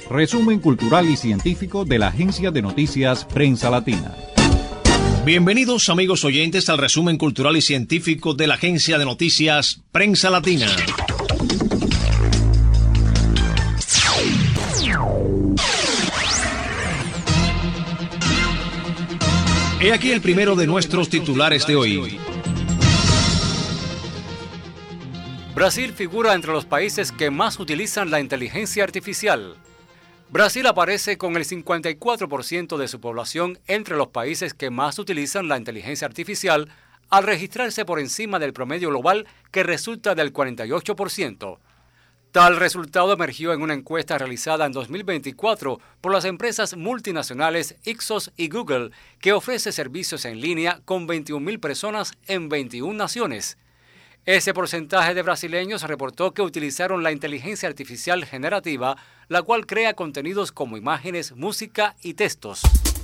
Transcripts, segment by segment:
Resumen cultural y científico de la agencia de noticias Prensa Latina. Bienvenidos, amigos oyentes, al resumen cultural y científico de la agencia de noticias Prensa Latina. He aquí el primero de nuestros titulares de hoy. Brasil figura entre los países que más utilizan la inteligencia artificial. Brasil aparece con el 54% de su población entre los países que más utilizan la inteligencia artificial, al registrarse por encima del promedio global que resulta del 48%. Tal resultado emergió en una encuesta realizada en 2024 por las empresas multinacionales Ipsos y Google, que ofrece servicios en línea con 21.000 personas en 21 naciones. Ese porcentaje de brasileños reportó que utilizaron la inteligencia artificial generativa, la cual crea contenidos como imágenes, música y textos.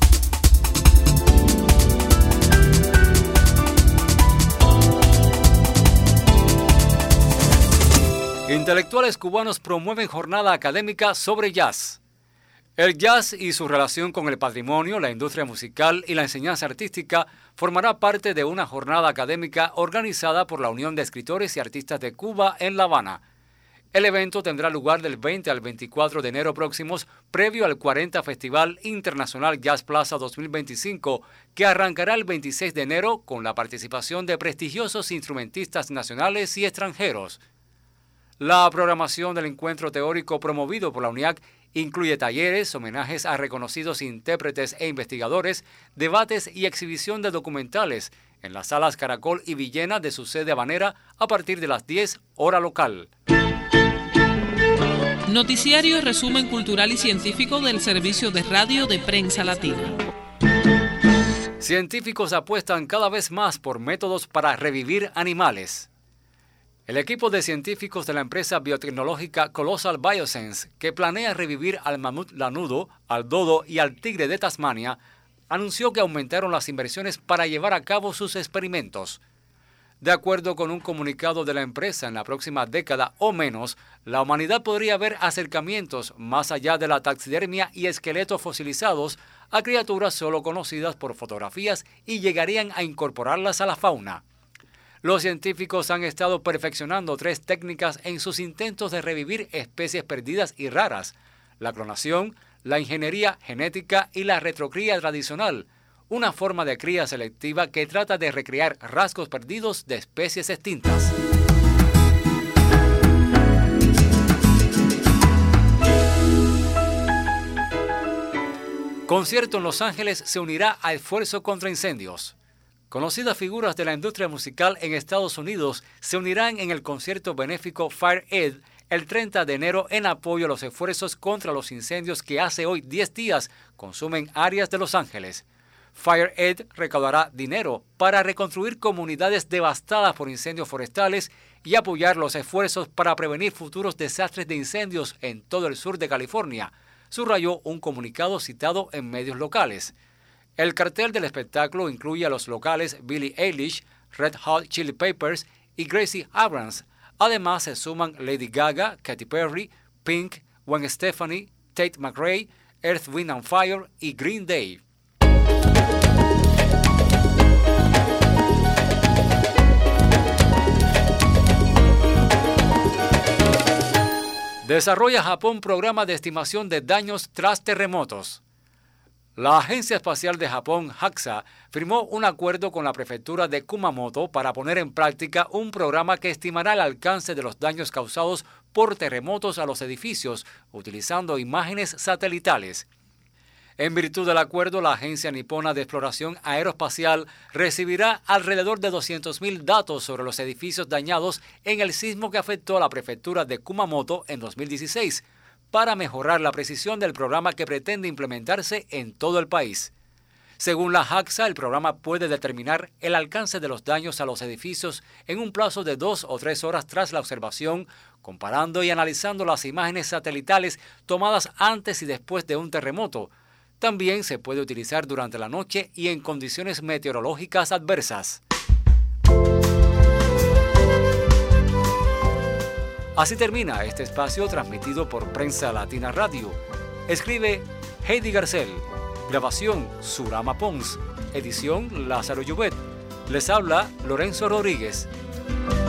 Intelectuales cubanos promueven jornada académica sobre jazz. El jazz y su relación con el patrimonio, la industria musical y la enseñanza artística formará parte de una jornada académica organizada por la Unión de Escritores y Artistas de Cuba en La Habana. El evento tendrá lugar del 20 al 24 de enero próximos, previo al 40 Festival Internacional Jazz Plaza 2025, que arrancará el 26 de enero con la participación de prestigiosos instrumentistas nacionales y extranjeros. La programación del encuentro teórico promovido por la UNIAC incluye talleres, homenajes a reconocidos intérpretes e investigadores, debates y exhibición de documentales en las salas Caracol y Villena de su sede habanera a partir de las 10 hora local. Noticiario y resumen cultural y científico del Servicio de Radio de Prensa Latina. Científicos apuestan cada vez más por métodos para revivir animales. El equipo de científicos de la empresa biotecnológica Colossal Bioscience, que planea revivir al mamut lanudo, al dodo y al tigre de Tasmania, anunció que aumentaron las inversiones para llevar a cabo sus experimentos. De acuerdo con un comunicado de la empresa, en la próxima década o menos, la humanidad podría ver acercamientos más allá de la taxidermia y esqueletos fosilizados a criaturas solo conocidas por fotografías y llegarían a incorporarlas a la fauna. Los científicos han estado perfeccionando 3 técnicas en sus intentos de revivir especies perdidas y raras: la clonación, la ingeniería genética y la retrocría tradicional, una forma de cría selectiva que trata de recrear rasgos perdidos de especies extintas. Concierto en Los Ángeles se unirá a esfuerzo contra incendios. Conocidas figuras de la industria musical en Estados Unidos se unirán en el concierto benéfico Fire Aid el 30 de enero en apoyo a los esfuerzos contra los incendios que hace hoy 10 días consumen áreas de Los Ángeles. Fire Aid recaudará dinero para reconstruir comunidades devastadas por incendios forestales y apoyar los esfuerzos para prevenir futuros desastres de incendios en todo el sur de California, subrayó un comunicado citado en medios locales. El cartel del espectáculo incluye a los locales Billie Eilish, Red Hot Chili Peppers y Gracie Abrams. Además se suman Lady Gaga, Katy Perry, Pink, Gwen Stefani, Tate McRae, Earth, Wind and Fire y Green Day. Desarrolla Japón programa de estimación de daños tras terremotos. La Agencia Espacial de Japón, JAXA, firmó un acuerdo con la prefectura de Kumamoto para poner en práctica un programa que estimará el alcance de los daños causados por terremotos a los edificios, utilizando imágenes satelitales. En virtud del acuerdo, la Agencia Nipona de Exploración Aeroespacial recibirá alrededor de 200.000 datos sobre los edificios dañados en el sismo que afectó a la prefectura de Kumamoto en 2016, para mejorar la precisión del programa que pretende implementarse en todo el país. Según la JAXA, el programa puede determinar el alcance de los daños a los edificios en un plazo de 2 o 3 horas tras la observación, comparando y analizando las imágenes satelitales tomadas antes y después de un terremoto. También se puede utilizar durante la noche y en condiciones meteorológicas adversas. Así termina este espacio transmitido por Prensa Latina Radio. Escribe Heidi Garcel. Grabación Surama Pons. Edición Lázaro Llubet. Les habla Lorenzo Rodríguez.